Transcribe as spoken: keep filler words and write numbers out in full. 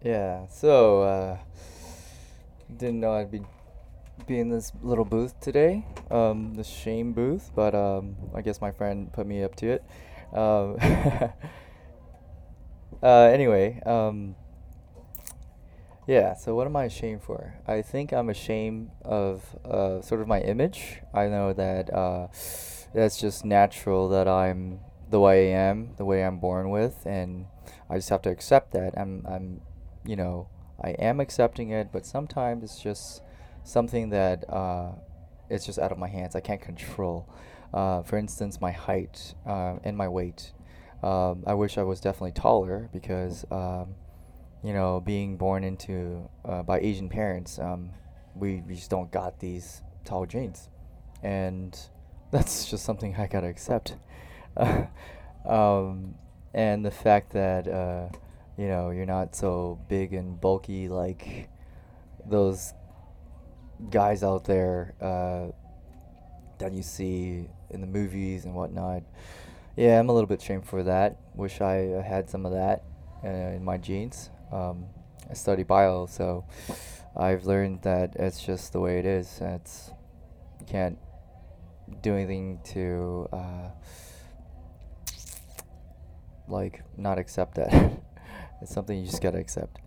Yeah, so uh, didn't know I'd be be in this little booth today, um, the shame booth, but um, I guess my friend put me up to it. Um, uh, anyway, um, yeah. So what am I ashamed for? I think I'm ashamed of uh, sort of my image. I know that uh, that's just natural that I'm the way I am, the way I'm born with, and I just have to accept that. I'm, I'm, you know, I am accepting it, but sometimes it's just something that uh, it's just out of my hands. I can't control. Uh, for instance, my height uh, and my weight. Um, I wish I was definitely taller because um, you know, being born into uh, by Asian parents, um, we, we just don't got these tall genes, and that's just something I gotta accept. um, and the fact that uh, you know you're not so big and bulky like those guys out there uh, that you see in the movies and whatnot. Yeah, I'm a little bit ashamed for that. Wish I uh, had some of that uh, in my genes. Um, I study bio, so I've learned that it's just the way it is. And it's you can't do anything to uh, like not accept that. It's something you just gotta accept.